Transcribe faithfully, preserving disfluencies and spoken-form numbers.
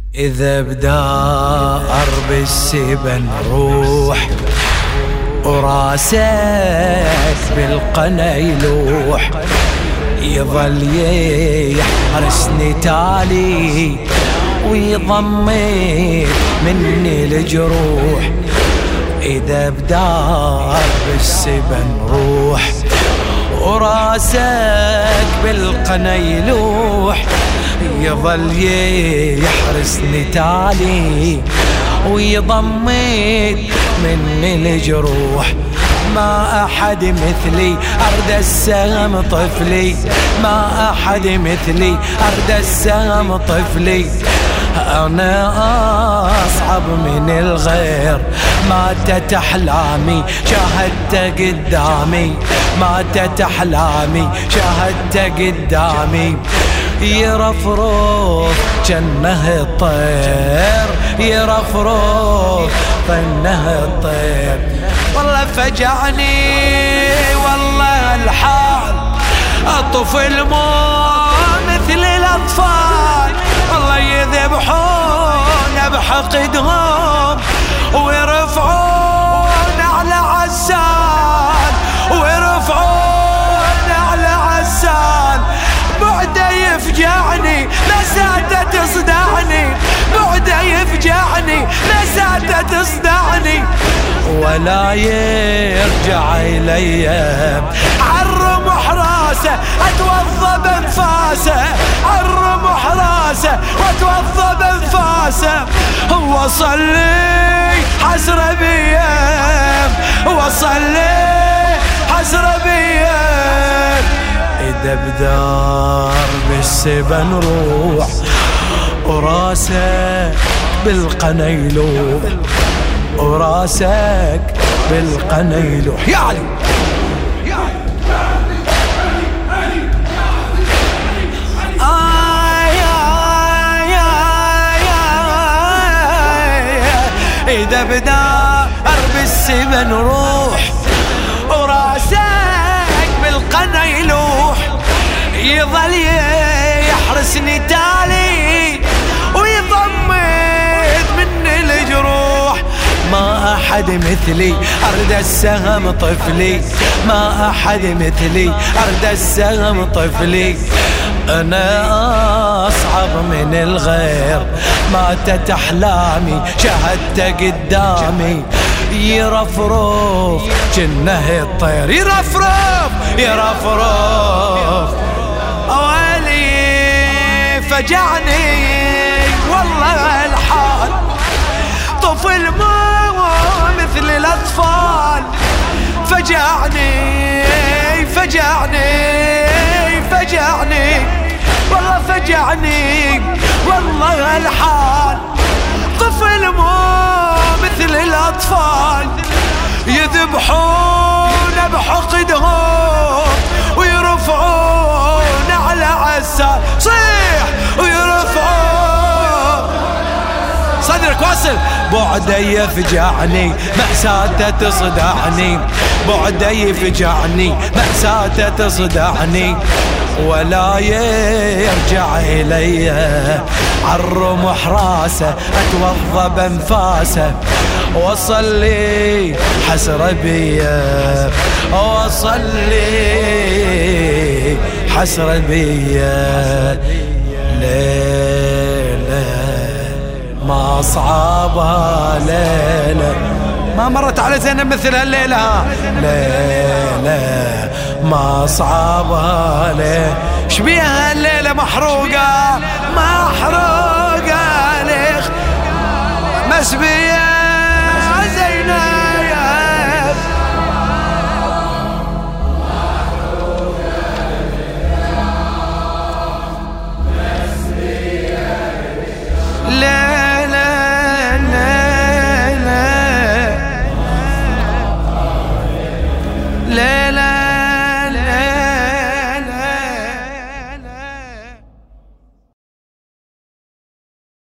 إذا بدا أرب السبن روح وراسك بالقنا يلوح، يظل يحرسني تالي ويضمي مني الجروح. إذا بدار بالسبن روح وراسك بالقنا يلوح، يظل يحرسني تالي ويضمي مني الجروح. ما أحد مثلي أرد السهم طفلي، ما أحد مثلي أرد السهم طفلي. أنا أصعب من الغير، ماتت أحلامي شاهدت قدامي، ماتت أحلامي شاهدت قدامي. يرفرف جنه الطير، يرفرف فنه الطير. والله فجعني والله الحال، الطفل مو مثل الأطفال. والله يذبحون بحقدهم ويرفعون على عسال، ويرفعون على عسال. بعده يفجعني مساته تصدعني، بعده يفجعني مساته تصدعني. ولا يرجع إلي عرم حراسه أتوضى بانفاسه، عرم حراسه واتوضى بانفاسه. وصل لي حسرة بيام، وصل لي حسرة بيام. إذا بدار بالسبن روح وراسك بالقنا يلوح، وراسك بالقنا يلوح. يا علي إذا بدا أرب السبن روح وراسك بالقنا يلوح، يظل يحرسني تالي ويضمد مني الجروح. ما أحد مثلي أرد السهم طفلي، ما أحد مثلي أرد السهم طفلي. أنا أصعب من الغير، ماتت أحلامي شاهدت قدامي. يرفرف جنه الطير، يرفرف يرفرف. أولي فجعني والله الحال، طفل مو مثل الأطفال. فجعني فجعني فجعني والله فجعني والله الحال. طفل مو مثل الأطفال، يذبحون بحقدهم ويرفعون على عسال. صيح ويرفعون صدرك واصل. بعده يفجعني مأساته تصدعني، بعده يفجعني مأساته تصدعني. ولا يرجع إلي عرم حراسه أتوضى بانفاسه. وصل لي حسرة بيا، وصل لي حسرة بيا. ليلة ما أصعبها ليلة، ما مرت على زينب مثل هالليلة. ليلة ما أصعبها ليلة، شبيها الليلة محروقة محروقة ليخ مسبية